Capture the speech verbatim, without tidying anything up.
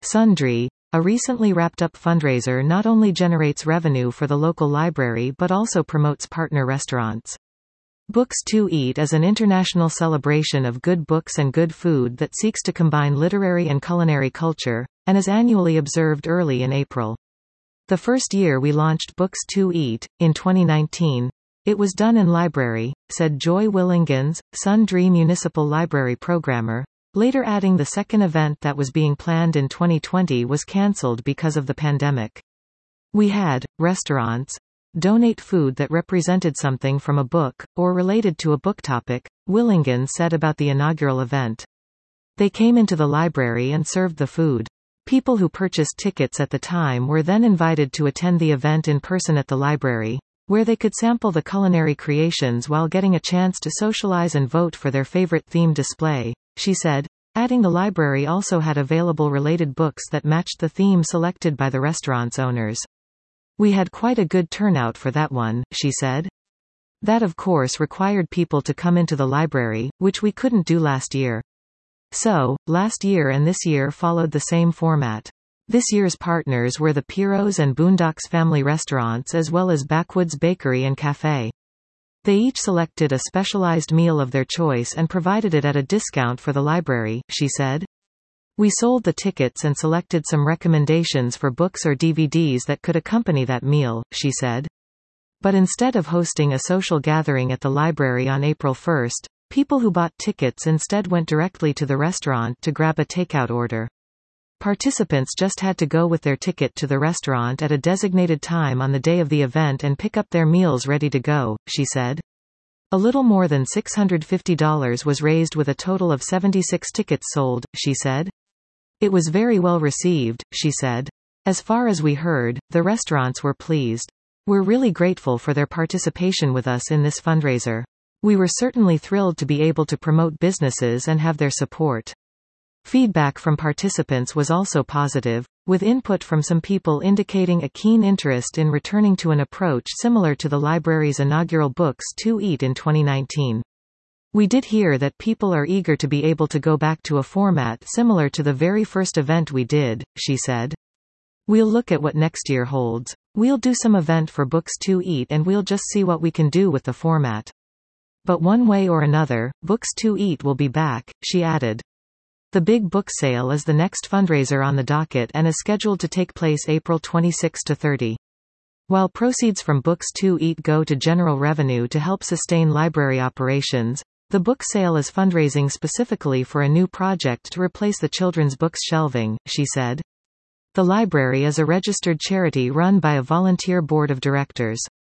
Sundry, a recently wrapped-up fundraiser, not only generates revenue for the local library but also promotes partner restaurants. Books to Eat is an international celebration of good books and good food that seeks to combine literary and culinary culture, and is annually observed early in April. The first year we launched Books to Eat, in twenty nineteen, it was done in library, said Joy Willingens, Sundry Municipal Library programmer, later adding the second event that was being planned in twenty twenty was cancelled because of the pandemic. We had restaurants donate food that represented something from a book, or related to a book topic, Willingens said about the inaugural event. They came into the library and served the food. People who purchased tickets at the time were then invited to attend the event in person at the library, where they could sample the culinary creations while getting a chance to socialize and vote for their favorite theme display, she said, adding the library also had available related books that matched the theme selected by the restaurant's owners. We had quite a good turnout for that one, she said. That of course required people to come into the library, which we couldn't do last year. So, last year and this year followed the same format. This year's partners were the Piros and Boondocks family restaurants as well as Backwoods Bakery and Cafe. They each selected a specialized meal of their choice and provided it at a discount for the library, she said. We sold the tickets and selected some recommendations for books or D V Ds that could accompany that meal, she said. But instead of hosting a social gathering at the library on April first, people who bought tickets instead went directly to the restaurant to grab a takeout order. Participants just had to go with their ticket to the restaurant at a designated time on the day of the event and pick up their meals ready to go, she said. A little more than six hundred fifty dollars was raised with a total of seventy-six tickets sold, she said. It was very well received, she said. As far as we heard, the restaurants were pleased. We're really grateful for their participation with us in this fundraiser. We were certainly thrilled to be able to promote businesses and have their support. Feedback from participants was also positive, with input from some people indicating a keen interest in returning to an approach similar to the library's inaugural Books to Eat in twenty nineteen. We did hear that people are eager to be able to go back to a format similar to the very first event we did, she said. We'll look at what next year holds. We'll do some event for Books to Eat and we'll just see what we can do with the format. But one way or another, Books to Eat will be back, she added. The Big Book Sale is the next fundraiser on the docket and is scheduled to take place April twenty-sixth to thirtieth. While proceeds from Books to Eat go to general revenue to help sustain library operations, the book sale is fundraising specifically for a new project to replace the children's books shelving, she said. The library is a registered charity run by a volunteer board of directors.